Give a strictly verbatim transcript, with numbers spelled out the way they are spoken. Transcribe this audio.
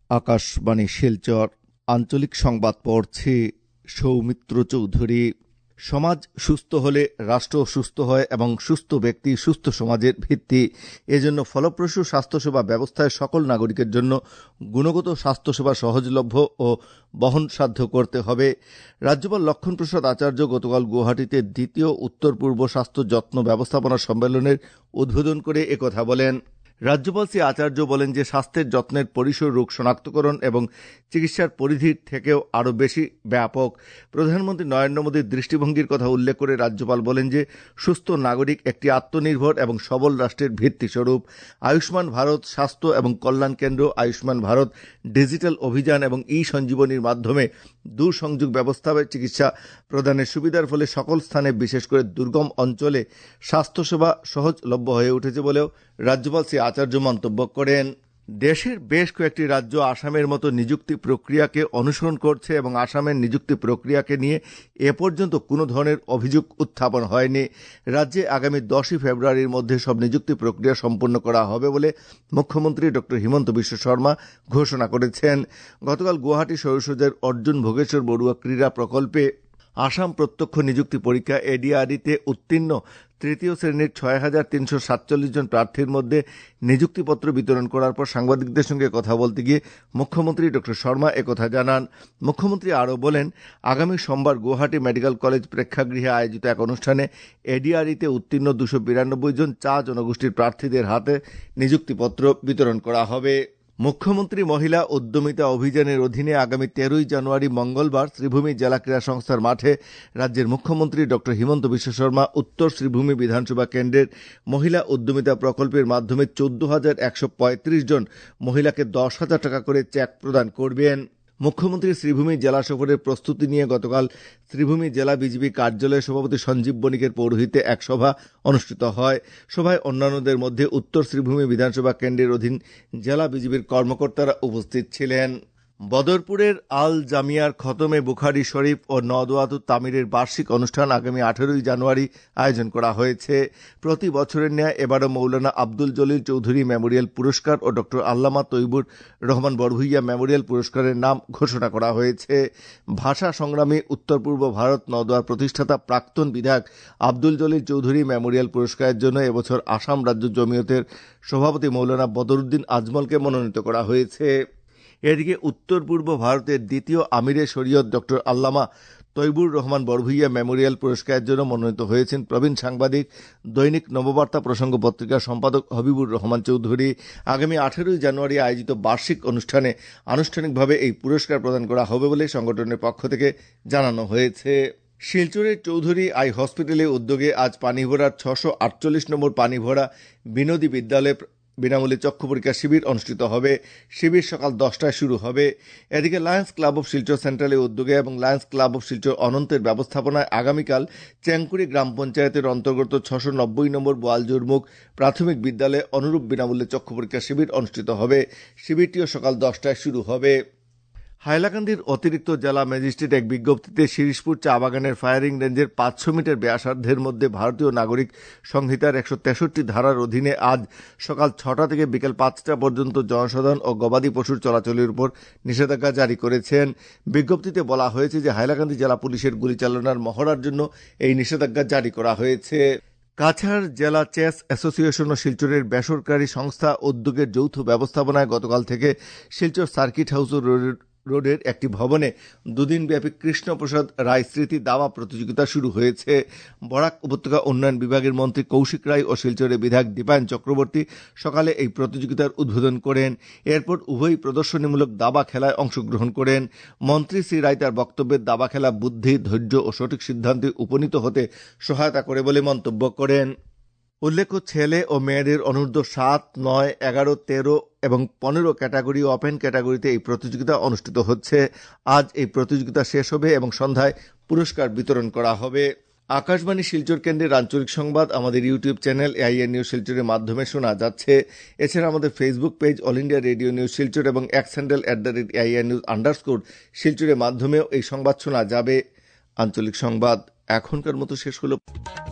আকাশবাণী শিলচর আঞ্চলিক সংবাদ পড়ছি সৌমিত্র চৌধুরী। সমাজ সুস্থ হলে রাষ্ট্র সুস্থ হয় এবং সুস্থ ব্যক্তি সুস্থ সমাজের ভিত্তি। এজন্য ফলপ্রসূ স্বাস্থ্যসেবা ব্যবস্থায় সকল নাগরিকের জন্য গুণগত স্বাস্থ্যসেবা সহজলভ্য ও বহনসাধ্য করতে হবে। রাজ্যপাল লক্ষ্মণপ্রসাদ আচার্য গতকাল গুয়াহাটিতে দ্বিতীয় উত্তর পূর্ব স্বাস্থ্য যত্ন ব্যবস্থাপনা সম্মেলনের উদ্বোধন করে একথা বলেন। রাজ্যপাল শ্রী আচার্য বলেন যে স্বাস্থ্যের যত্নের পরিসর রোগ শনাক্তকরণ এবং চিকিৎসার পরিধির থেকেও আরও বেশি ব্যাপক। প্রধানমন্ত্রী নরেন্দ্র মোদীর দৃষ্টিভঙ্গির কথা উল্লেখ করে রাজ্যপাল বলেন যে সুস্থ নাগরিক একটি আত্মনির্ভর এবং সবল রাষ্ট্রের ভিত্তিস্বরূপ। আয়ুষ্মান ভারত স্বাস্থ্য এবং কল্যাণ কেন্দ্র, আয়ুষ্মান ভারত ডিজিটাল অভিযান এবং ই সঞ্জীবনীর মাধ্যমে দূরসংযোগ ব্যবস্থায় চিকিৎসা প্রদানের সুবিধার ফলে সকল স্থানে বিশেষ করে দুর্গম অঞ্চলে স্বাস্থ্যসেবা সহজলভ্য হয়ে উঠেছে বলেও রাজ্যপাল শ্রী আচার্য মন্তব্য করেন। দেশের বেশ কয়েকটি রাজ্য আসামের মতো নিযুক্তি প্রক্রিয়াকে অনুসরণ করছে এবং আসামের নিযুক্তি প্রক্রিয়াকে নিয়ে এ পর্যন্ত কোনো ধরনের অভিযোগ উত্থাপন হয়নি। রাজ্যে আগামী দশই ফেব্রুয়ারির মধ্যে সব নিযুক্তি প্রক্রিয়া সম্পন্ন করা হবে বলে মুখ্যমন্ত্রী ডক্টর হিমন্ত বিশ্ব শর্মা ঘোষণা করেছেন। গতকাল গুয়াহাটি সৌরসজ্জার অর্জুন ভোগেশ্বর বড়ুয়া ক্রীড়া প্রকল্পে আসাম প্রত্যক্ষ নিযুক্তি পরীক্ষা এডিআরইতে উত্তীর্ণ তৃতীয় শ্রেণীর ছয় হাজার তিনশো সাতচল্লিশ জন প্রার্থীর মধ্যে নিযুক্তিপত্র বিতরণ করার পর সাংবাদিকদের সঙ্গে কথা বলতে গিয়ে মুখ্যমন্ত্রী ডক্টর শর্মা একথা জানান। মুখ্যমন্ত্রী আরও বলেন, আগামী সোমবার গুয়াহাটি মেডিকেল কলেজ প্রেক্ষাগৃহে আয়োজিত এক অনুষ্ঠানে এডিআরইতে উত্তীর্ণ দুশো বিরানব্বই জন চা জনগোষ্ঠীর প্রার্থীদের হাতে নিযুক্তিপত্র বিতরণ করা হবে। মুখ্যমন্ত্রী মহিলা উদ্যমিতা অভিযানের অধীনে আগামী তেরোই জানুয়ারি মঙ্গলবার শ্রীভূমি জেলা ক্রীড়া সংস্থার মাঠে রাজ্যের মুখ্যমন্ত্রী ডক্টর হিমন্ত বিশ্ব শর্মা উত্তর শ্রীভূমি বিধানসভা কেন্দ্রের মহিলা উদ্যমিতা প্রকল্পের মাধ্যমে চোদ্দ হাজার একশো পঁয়ত্রিশ জন মহিলাকে দশ হাজার টাকা করে চেক প্রদান করবেন। মুখ্যমন্ত্রী শ্রীভূমি জেলা সফরের প্রস্তুতি নিয়ে গতকাল শ্রীভূমি জেলা বিজেপি কার্যালয়ের সভাপতি সঞ্জীব বণিকের পৌরোহিত্যে এক সভা অনুষ্ঠিত হয়। সভায় অন্যান্যদের মধ্যে উত্তর শ্রীভূমি বিধানসভা কেন্দ্রের অধীন জেলা বিজেপির কর্মকর্তারা উপস্থিত ছিলেন। বদরপুরের আল জামিয়ার খতমে বুখারি শরীফ ও নদওয়াতুত তামিরের বার্ষিক অনুষ্ঠান আগামী আঠেরোই জানুয়ারি আয়োজন করা হয়েছে। প্রতি বছরের ন্যায় এবারও মৌলানা আব্দুল জলিল চৌধুরী মেমোরিয়াল পুরস্কার ও ডক্টর আল্লামা তৈবুর রহমান বড়ভুইয়া মেমোরিয়াল পুরস্কারের নাম ঘোষণা করা হয়েছে। ভাষা সংগ্রামী উত্তর পূর্ব ভারত নদওয়ার প্রতিষ্ঠাতা প্রাক্তন বিধায়ক আব্দুল জলিল চৌধুরী মেমোরিয়াল পুরস্কারের জন্য এবছর আসাম রাজ্য জমিয়তের সভাপতি মৌলানা বদরুদ্দিন আজমলকে মনোনীত করা হয়েছে। এদিকে উত্তর পূর্ব ভারতের দ্বিতীয় আমিরে শরীয়ত ডক্টর আল্লামা তৈবুর রহমান বড়ভুইয়া মেমোরিয়াল পুরস্কারের জন্য মনোনীত হয়েছেন প্রবীণ সাংবাদিক, দৈনিক নববার্তা প্রসঙ্গ পত্রিকার সম্পাদক হবিবুর রহমান চৌধুরী। আগামী আঠেরোই জানুয়ারি আয়োজিত বার্ষিক অনুষ্ঠানে আনুষ্ঠানিকভাবে এই পুরস্কার প্রদান করা হবে বলে সংগঠনের পক্ষ থেকে জানানো হয়েছে। শিলচরের চৌধুরী আই হসপিটালের উদ্যোগে আজ পানিভরার ছশো আটচল্লিশ নম্বর পানিভরা বিনোদী বিদ্যালয়ে বিনামূল্যে চক্ষু পরীক্ষা শিবির অনুষ্ঠিত হবে। শিবির সকাল দশটায় শুরু হবে। এদিকে লায়ন্স ক্লাব অফ শিলচর সেন্ট্রালের উদ্যোগে এবং লায়ন্স ক্লাব অফ শিলচর অনন্তের ব্যবস্থাপনায় আগামীকাল চেংকুড়ি গ্রাম পঞ্চায়েতের অন্তর্গত ছশো নব্বই নম্বর বোয়ালজুরমুখ প্রাথমিক বিদ্যালয়ে অনুরূপ বিনামূল্যে চক্ষু পরীক্ষা শিবির অনুষ্ঠিত হবে। শিবিরটিও সকাল দশটায় শুরু হবে। হাইলাকান্দির অতিরিক্ত জেলা ম্যাজিস্ট্রেট এক বিজ্ঞপ্তিতে শিরিশপুর চা বাগানের ফায়ারিং রেঞ্জের পাঁচশো মিটার ব্যাসার্ধের মধ্যে ভারতীয় নাগরিক সংহিতার একশো তেষট্টি ধারার অধীনে আজ সকাল ছটা থেকে বিকেল পাঁচটা পর্যন্ত জনসাধারণ ও গবাদি পশুর চলাচলের উপর নিষেধাজ্ঞা জারি করেছেন। বিজ্ঞপ্তিতে বলা হয়েছে যে হাইলাকান্দি জেলা পুলিশের গুলিচালনার মহড়ার জন্য এই নিষেধাজ্ঞা জারি করা হয়েছে। কাছাড় জেলা চেস অ্যাসোসিয়েশন ও শিলচরের বেসরকারি সংস্থা উদ্যোগের যৌথ ব্যবস্থাপনায় গতকাল থেকে শিলচর সার্কিট হাউস রোডের রোডের একটি ভবনে দুদিনব্যাপী কৃষ্ণপ্রসাদ রায় স্মৃতি দাবা প্রতিযোগিতা শুরু হয়েছে। বরাক উপত্যকা উন্নয়ন বিভাগের মন্ত্রী কৌশিক রায় ও শিলচরের বিধায়ক দীপায়ন চক্রবর্তী সকালে এই প্রতিযোগিতার উদ্বোধন করেন। এরপর উভয়ই প্রদর্শনীমূলক দাবা খেলায় অংশগ্রহণ করেন। মন্ত্রী শ্রী রায় তার বক্তব্যে দাবা খেলা বুদ্ধি, ধৈর্য ও সঠিক সিদ্ধান্তে উপনীত হতে সহায়তা করে বলে মন্তব্য করেন। উল্লেখ্য, ছেলে ও মেয়েদের অনূর্ধ্ব সাত, নয়, এগারো, তেরো এবং পনেরো ক্যাটাগরি ওপেন ক্যাটাগরিতে এই প্রতিযোগিতা অনুষ্ঠিত হচ্ছে। আজ এই প্রতিযোগিতা শেষ হবে এবং সন্ধ্যায় পুরস্কার বিতরণ করা হবে। আকাশবাণী শিলচর কেন্দ্রের আঞ্চলিক সংবাদ আমাদের ইউটিউব চ্যানেল এআইএন নিউজ শিলচরের মাধ্যমে শোনা যাচ্ছে। এছাড়া আমাদের Facebook page All India Radio News Silchar এবং X handle at the rate AIN news underscore শিলচরের মাধ্যমেও এই সংবাদ শোনা যাবে। আঞ্চলিক সংবাদ এখনকার মতো শেষ হলো।